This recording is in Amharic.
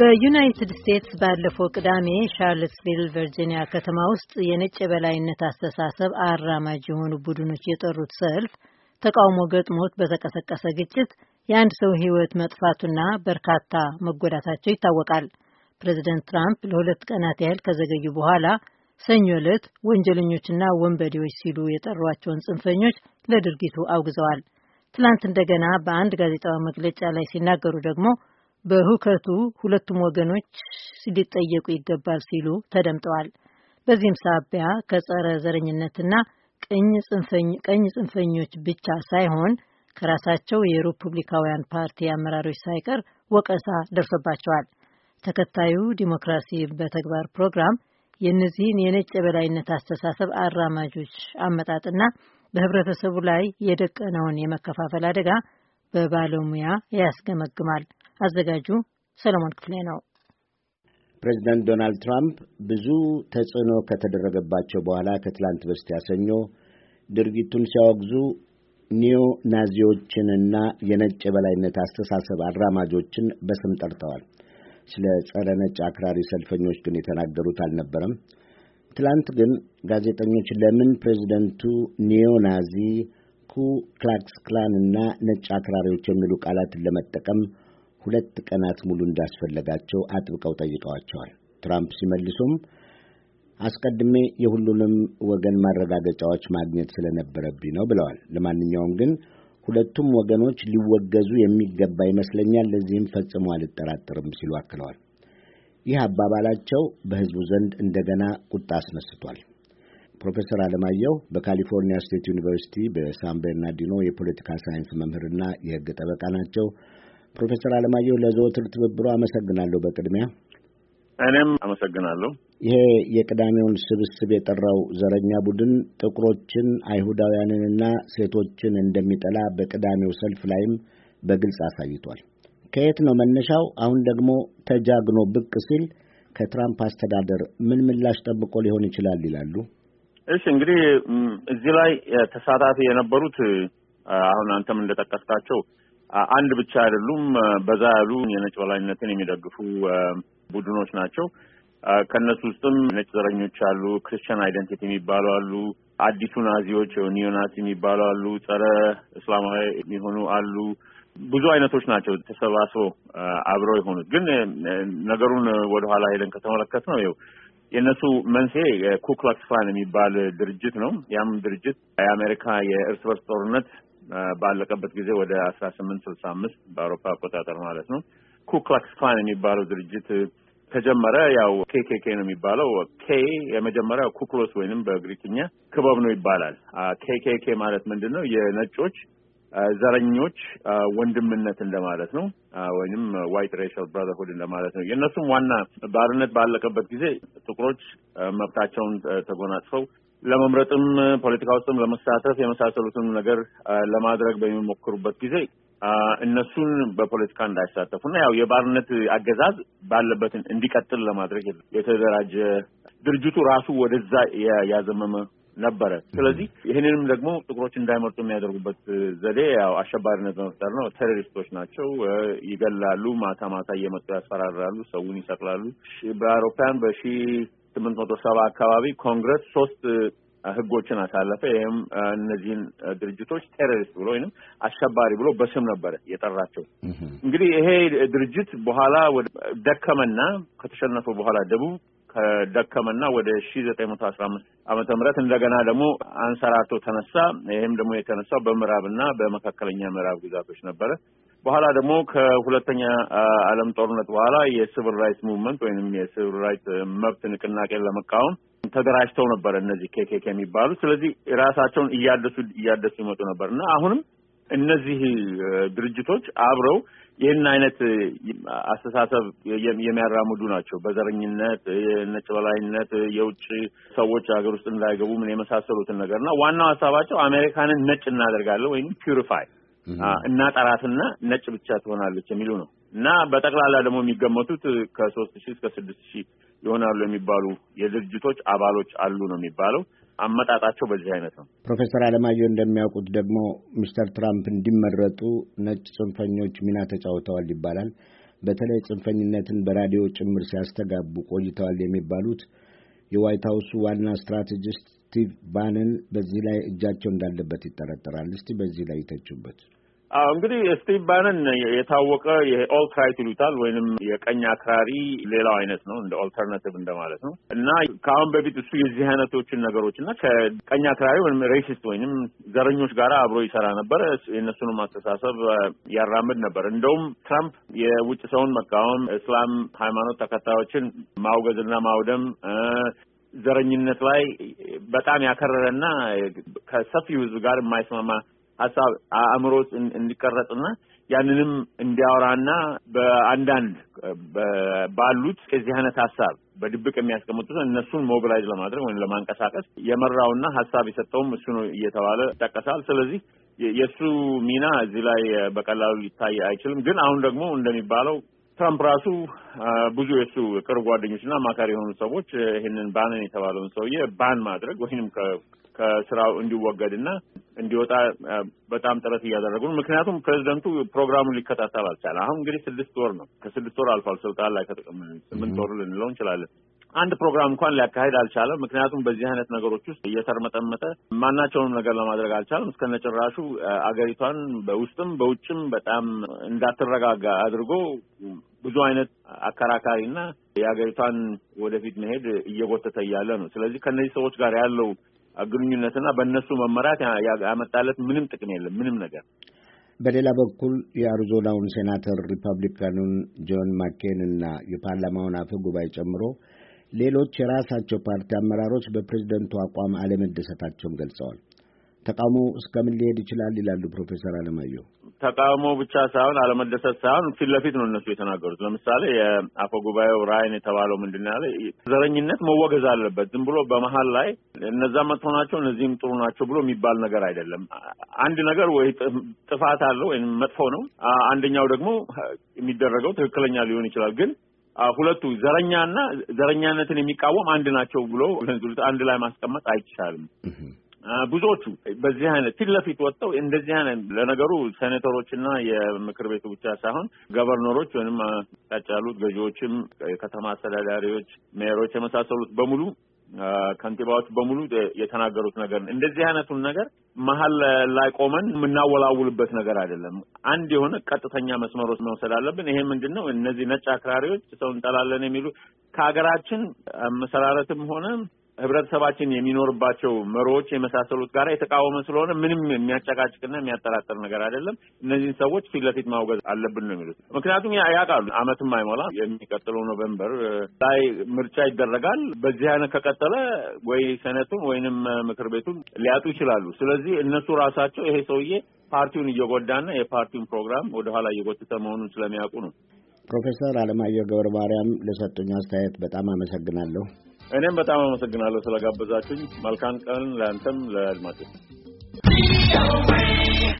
በዩናይትድ ስቴትስ ባለፈው ቅዳሜ ሻርለትስቪል ቨርጂኒያ ከተማ ውስጥ የነጭ የበላይነት አስተሳሰብ አራማጅ የሆኑ ቡድኖች የጠሩት ሰልፍ ተቃውሞ ገጥሞት በተቀሰቀሰ ግጭት የአንድ ሰው ሕይወት መጥፋቱና በርካታ መጎዳታቸው ይታወቃል። ፕሬዚደንት ትራምፕ ለሁለት ቀናት ያህል ከዘገዩ በኋላ ሰኞ ዕለት ወንጀለኞችና ወንበዴዎች ሲሉ የጠሯቸውን ጽንፈኞች ለድርጊቱ አውግዘዋል። ትላንት እንደገና በአንድ ጋዜጣዊ መግለጫ ላይ ሲናገሩ ደግሞ በሁከቱ ሁለቱም ወገኖች ሊጠየቁ ይገባል ሲሉ ተደምጠዋል። በዚህም ሳቢያ ከጸረ ዘረኝነትና ቀኝ ጽንፈኞች ብቻ ሳይሆን ከራሳቸው የሪፑብሊካውያን ፓርቲ አመራሮች ሳይቀር ወቀሳ ደርሶባቸዋል። ተከታዩ ዲሞክራሲ በተግባር ፕሮግራም የእነዚህን የነጭ የበላይነት አስተሳሰብ አራማጆች አመጣጥና በህብረተሰቡ ላይ የደቀነውን የመከፋፈል አደጋ በባለሙያ ያስገመግማል። አዘጋጁ ሰለሞን ክፍሌ ነው። ፕሬዚዳንት ዶናልድ ትራምፕ ብዙ ተጽዕኖ ከተደረገባቸው በኋላ ከትላንት በስቲያ ሰኞ ድርጊቱን ሲያወግዙ ኒዮ ናዚዎችንና የነጭ የበላይነት አስተሳሰብ አራማጆችን በስም ጠርተዋል። ስለ ጸረ ነጭ አክራሪ ሰልፈኞች ግን የተናገሩት አልነበረም። ትላንት ግን ጋዜጠኞች ለምን ፕሬዚደንቱ ኒዮ ናዚ፣ ኩ ክላክስ ክላን እና ነጭ አክራሪዎች የሚሉ ቃላትን ለመጠቀም 2 ቀናት ሙሉ እንዳስፈለጋቸው አጥብቀው ጠይቀዋቸዋል። ትራምፕ ሲመልሱም አስቀድሜ የሁሉንም ወገን ማረጋገጫዎች ማግኘት ስለነበረብኝ ነው ብለዋል። ለማንኛውም ግን ሁለቱም ወገኖች ሊወገዙ የሚገባ ይመስለኛል፣ ለዚህም ፈጽሞ አልጠራጠርም ሲሉ አክለዋል። ይህ አባባላቸው በሕዝቡ ዘንድ እንደገና ቁጣ አስነስቷል። ፕሮፌሰር አለማየሁ በካሊፎርኒያ ስቴት ዩኒቨርሲቲ በሳን በርናርዲኖ የፖለቲካ ሳይንስ መምህርና የሕግ ጠበቃ ናቸው። ፕሮፌሰር አለማየሁ ለዘወትር ትብብሩ አመሰግናለሁ። በቅድሚያ እኔም አመሰግናለሁ። ይሄ የቅዳሜውን ስብስብ የጠራው ዘረኛ ቡድን ጥቁሮችን፣ አይሁዳውያንንና ሴቶችን እንደሚጠላ በቅዳሜው ሰልፍ ላይም በግልጽ አሳይቷል። ከየት ነው መነሻው? አሁን ደግሞ ተጃግኖ ብቅ ሲል ከትራምፕ አስተዳደር ምን ምላሽ ጠብቆ ሊሆን ይችላል ይላሉ? እሺ እንግዲህ እዚህ ላይ ተሳታፊ የነበሩት አሁን አንተም እንደጠቀስካቸው አንድ ብቻ አይደሉም። በዛ ያሉ የነጭ በላይነትን የሚደግፉ ቡድኖች ናቸው። ከነሱ ውስጥም ነጭ ዘረኞች አሉ፣ ክርስቲያን አይደንቲቲ የሚባሉ አሉ፣ አዲሱ ናዚዎች ኒዮ ናዚ የሚባሉ አሉ፣ ጸረ እስላማዊ የሚሆኑ አሉ። ብዙ አይነቶች ናቸው ተሰባስበው አብረው የሆኑት። ግን ነገሩን ወደ ኋላ ሄደን ከተመለከት ነው የነሱ መንስኤ ኩ ክላክስ ክላን የሚባል ድርጅት ነው። ያም ድርጅት የአሜሪካ የእርስ በርስ ጦርነት ባለቀበት ጊዜ ወደ 1865 በአውሮፓ አቆጣጠር ማለት ነው ኩ ክላክስ ክላን የሚባለው ድርጅት ተጀመረ። ኬኬኬ ነው የሚባለው። ኬ የመጀመሪያው ኩክሎስ ወይንም በግሪክኛ ክበብ ነው ይባላል። ኬኬኬ ማለት ምንድነው? የነጮች ዘረኞች ወንድምነት እንደማለት ነው፣ ወይንም ዋይት ሬሻል ብራዘርሁድ እንደማለት ነው። የነሱም ዋና ባርነት ባለቀበት ጊዜ ጥቁሮች መብታቸውን ተጎናጽፈው ለመምረጥም ፖለቲካ ውስጥም ለመሳተፍ የመሳሰሉትን ነገር ለማድረግ በሚሞክሩበት ጊዜ እነሱን በፖለቲካ እንዳይሳተፉና የባርነት አገዛዝ ባለበት እንዲቀጥል ለማድረግ የተደራጀ ድርጅቱ ራሱ ወደዛ ያዘመመ ነበረ። ስለዚህ ይሄንንም ደግሞ ጥቁሮች እንዳይመርጡ የሚያደርጉበት ዘዴ አሸባሪነት መፍጠር ነው። ቴሮሪስቶች ናቸው፣ ይገላሉ፣ ማታ ማታ እየመጡ ያስፈራራሉ፣ ሰውን ይሰቅላሉ። በአውሮፓውያን በ1870 አካባቢ ኮንግረስ 3 ህጎችን አሳለፈ። ይሄም እነዚህን ድርጅቶች ቴሮሪስት ብሎ ወይንም አሸባሪ ብሎ በስም ነበር የጠራቸው። እንግዲህ ይሄ ድርጅት በኋላ ወደ ደከመና ከተሸነፈ በኋላ ደቡብ ከደከመና ወደ 1915 ዓመተ ምህረት እንደገና ደግሞ አንሰራቶ ተነሳ። ይሄም ደግሞ የተነሳው በምዕራብና በመካከለኛ ምዕራብ ግዛቶች ነበረ። በኋላ ደግሞ ከሁለተኛ ዓለም ጦርነት በኋላ የሲቪል ራይትስ ሙቭመንት ወይንም የሲቪል ራይት መብት ንቅናቄን ለመቃወም ተደራጅተው ነበር እነዚህ ኬኬኬ የሚባሉ። ስለዚህ ራሳቸውን እያደሱ ይመጡ ነበርና አሁንም እነዚህ ድርጅቶች አብረው ይህን አይነት አስተሳሰብ የሚያራምዱ ናቸው። በዘረኝነት፣ ነጭ በላይነት፣ የውጭ ሰዎች ሀገር ውስጥ እንዳይገቡ ምን የመሳሰሉትን ነገርና ዋናው ሀሳባቸው አሜሪካንን ነጭ እናደርጋለን ወይም ፒዩሪፋይ እናጠራትና ነጭ ብቻ ትሆናለች የሚሉ ነው። እና በጠቅላላ ደግሞ የሚገመቱት ከ3000 እስከ 6000 ይሆናሉ የሚባሉ የድርጅቶች አባሎች አሉ ነው የሚባለው። አመጣጣቸው በዚህ አይነት ነው። ፕሮፌሰር አለማየሁ እንደሚያውቁት ደግሞ ሚስተር ትራምፕ እንዲመረጡ ነጭ ጽንፈኞች ሚና ተጫውተዋል ይባላል። በተለይ ጽንፈኝነትን በራዲዮ ጭምር ሲያስተጋቡ ቆይተዋል የሚባሉት የዋይት ሃውሱ ዋና ስትራቴጂስት ስቲቭ ባነን በዚህ ላይ እጃቸው እንዳለበት ይጠረጠራል። እስቲ በዚህ ላይ ይተቹበት። እንግዲህ ስቲቭ ባነን የታወቀ የኦልት ራይት ይሉታል ወይንም የቀኝ አክራሪ ሌላው አይነት ነው፣ እንደ ኦልተርናቲቭ እንደማለት ነው። እና ከአሁን በፊት እሱ የዚህ አይነቶችን ነገሮች እና ከቀኝ አክራሪ ወይንም ሬሲስት ወይንም ዘረኞች ጋር አብሮ ይሰራ ነበር። የእነሱንም አስተሳሰብ ያራምድ ነበር። እንደውም ትራምፕ የውጭ ሰውን መቃወም፣ እስላም ሃይማኖት ተከታዮችን ማውገዝና ማውደም፣ ዘረኝነት ላይ በጣም ያከረረና ከሰፊው ሕዝብ ጋር የማይስማማ ሐሳብ አእምሮ እንዲቀረጽና ያንንም እንዲያወራና በአንዳንድ ባሉት ከዚህ አይነት ሐሳብ በድብቅ የሚያስቀምጡት እነሱን ሞቢላይዝ ለማድረግ ወይም ለማንቀሳቀስ የመራውና ሐሳብ የሰጠውም እሱ ነው እየተባለ ይጠቀሳል። ስለዚህ የሱ ሚና እዚህ ላይ በቀላሉ ሊታይ አይችልም። ግን አሁን ደግሞ እንደሚባለው ትራምፕ ራሱ ብዙ የሱ ቅርብ ጓደኞችና አማካሪ የሆኑ ሰዎች ይህንን ባነን የተባለውን ሰውዬ ባን ማድረግ ወይንም ከስራው እንዲወገድና እንዲወጣ በጣም ጥረት እያደረጉ ነው። ምክንያቱም ፕሬዚደንቱ ፕሮግራሙን ሊከታተል አልቻለ። አሁን እንግዲህ 6 ወር ነው፣ ከ6 ወር አልፏል ስልጣን ላይ 8 ወር ልንለው እንችላለን። አንድ ፕሮግራም እንኳን ሊያካሂድ አልቻለም። ምክንያቱም በዚህ አይነት ነገሮች ውስጥ እየተርመጠመጠ ማናቸውንም ነገር ለማድረግ አልቻለም። እስከነጭራሹ አገሪቷን በውስጥም በውጭም በጣም እንዳትረጋጋ አድርጎ ብዙ አይነት አከራካሪና የአገሪቷን ወደፊት መሄድ እየጎተተ እያለ ነው። ስለዚህ ከነዚህ ሰዎች ጋር ያለው ግንኙነትና በእነሱ መመራት ያመጣለት ምንም ጥቅም የለም፣ ምንም ነገር። በሌላ በኩል የአሪዞናውን ሴናተር ሪፐብሊካኑን ጆን ማኬን እና የፓርላማውን አፈ ጉባኤ ጨምሮ ሌሎች የራሳቸው ፓርቲ አመራሮች በፕሬዝደንቱ አቋም አለመደሰታቸውን ገልጸዋል። ተቃውሞ እስከምን ሊሄድ ይችላል ይላሉ ፕሮፌሰር አለማየሁ? ተቃውሞ ብቻ ሳይሆን አለመደሰት ሳይሆን ፊት ለፊት ነው እነሱ የተናገሩት። ለምሳሌ የአፈ ጉባኤው ራይን የተባለው ምንድን ያለ ዘረኝነት መወገዝ አለበት፣ ዝም ብሎ በመሀል ላይ እነዛ መጥፎ ናቸው እነዚህም ጥሩ ናቸው ብሎ የሚባል ነገር አይደለም። አንድ ነገር ወይ ጥፋት አለው ወይም መጥፎ ነው፣ አንደኛው ደግሞ የሚደረገው ትክክለኛ ሊሆን ይችላል። ግን ሁለቱ ዘረኛና ዘረኛነትን የሚቃወም አንድ ናቸው ብሎ አንድ ላይ ማስቀመጥ አይቻልም። ብዙዎቹ በዚህ አይነት ፊት ለፊት ወጥተው እንደዚህ አይነት ለነገሩ ሴኔተሮችና የምክር ቤቱ ብቻ ሳይሆን ገቨርነሮች ወይንም ታች ያሉት ገዢዎችም የከተማ አስተዳዳሪዎች፣ ሜየሮች የመሳሰሉት በሙሉ ከንቲባዎች በሙሉ የተናገሩት ነገር እንደዚህ አይነቱን ነገር መሀል ላይ ቆመን የምናወላውልበት ነገር አይደለም። አንድ የሆነ ቀጥተኛ መስመሮች መውሰድ አለብን። ይሄ ምንድነው? እነዚህ ነጭ አክራሪዎች ሰው እንጠላለን የሚሉ ከሀገራችን መሰራረትም ሆነ ህብረተሰባችን የሚኖርባቸው መሮዎች የመሳሰሉት ጋር የተቃወመ ስለሆነ ምንም የሚያጨቃጭቅና የሚያጠራጥር ነገር አይደለም። እነዚህን ሰዎች ፊት ለፊት ማውገዝ አለብን ነው የሚሉት። ምክንያቱም ያውቃሉ አመትም አይሞላ የሚቀጥለው ኖቬምበር ላይ ምርጫ ይደረጋል። በዚህ አይነት ከቀጠለ ወይ ሴኔቱን ወይንም ምክር ቤቱን ሊያጡ ይችላሉ። ስለዚህ እነሱ ራሳቸው ይሄ ሰውዬ ፓርቲውን እየጎዳና የፓርቲውን ፕሮግራም ወደኋላ እየጎተተ መሆኑን ስለሚያውቁ ነው። ፕሮፌሰር አለማየሁ ገብረ ማርያም ለሰጡኝ አስተያየት በጣም አመሰግናለሁ። እኔም በጣም አመሰግናለሁ ስለጋበዛችሁኝ። መልካም ቀን ለአንተም ለአድማጮች።